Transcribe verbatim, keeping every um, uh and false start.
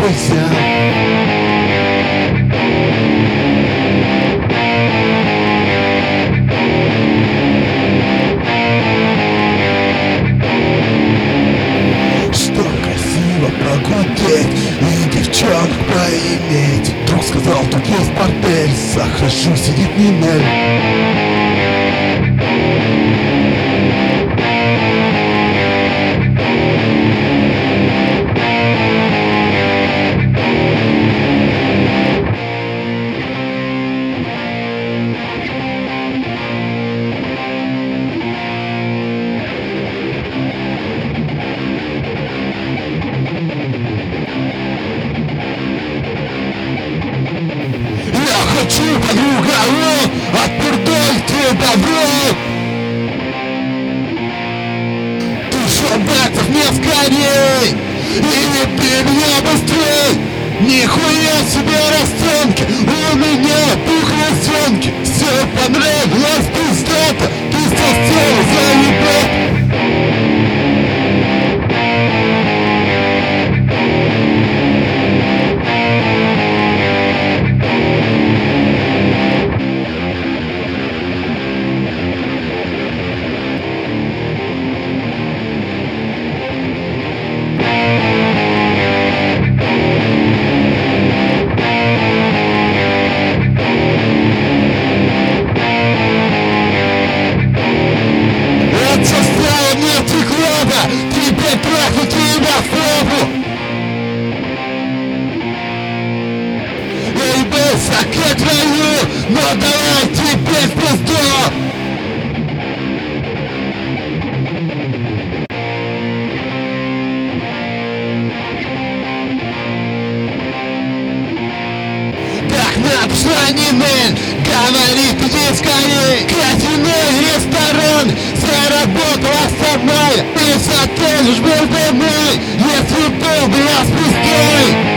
успокойся. Что красиво погудеть и девчонок поиметь. Друг сказал, тут есть бордель, за хорошо сидит Нинель. Хочу, подруга, отпурдуйте добро. Тысяча баксов мне скорей, и не бей меня быстрей. Нихуя себе расценки, у меня пухлосенки. Все понравилось пиздато, ты состел заебал. Теперь трахну тебя в попу. Эй, высоко краю, но давай теперь в пизду. Так надо, что не мэн, говорит, иди скорей. Казино, ресторан, заработал основная. Ты затонешь был бы мой, если был бы я с пустой.